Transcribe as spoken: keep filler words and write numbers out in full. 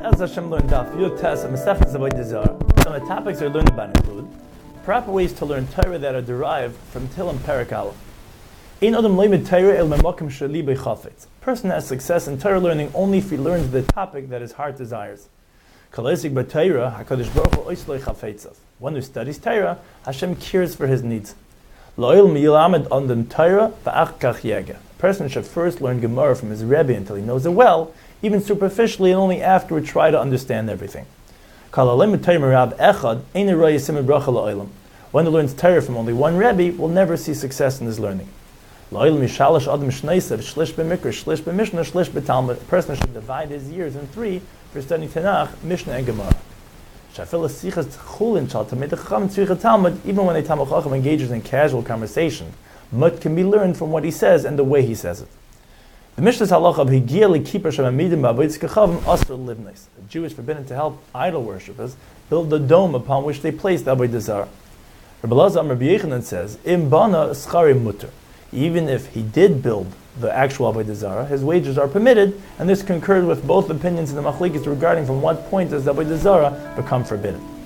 As Hashem learned Daf Yud Tes and Mesefet Avodah Zarah. Some of the topics are learned about include proper ways to learn Torah that are derived from Tilim Perek Aleph. Ein Adam Leimed Torah El Memokim Sheli Bechafetz. Person has success in Torah learning only if he learns the topic that his heart desires. Kalesik B'Torah Hakadosh Baruch Hu Oislei Chafetzav. One who studies Torah, Hashem cares for his needs. Lo'il Miyilamed Andem Torah V'ach Kach Yega. A person should first learn Gemara from his Rebbe until he knows it well, even superficially, and only afterward try to understand everything. One who learns Torah from only one Rebbe will never see success in his learning. A person should divide his years in three for studying Tanakh, Mishnah, and Gemara. Even when a Talmid Chacham engages in casual conversation, much can be learned from what he says and the way he says it. The Mishnah's halacha of Higia L'Kippur Shemamidim Ba'avodas Kechavim Asur Livnis. The Jew is forbidden to help idol worshippers build the dome upon which they placed Avodah Zarah. Rabbi Elazar Amar Rabbi Yochanan says, Im bana schari mutter. Even if he did build the actual Avodah Zarah, his wages are permitted, and this concurred with both opinions in the Machlekes regarding from what point does Avodah Zarah become forbidden.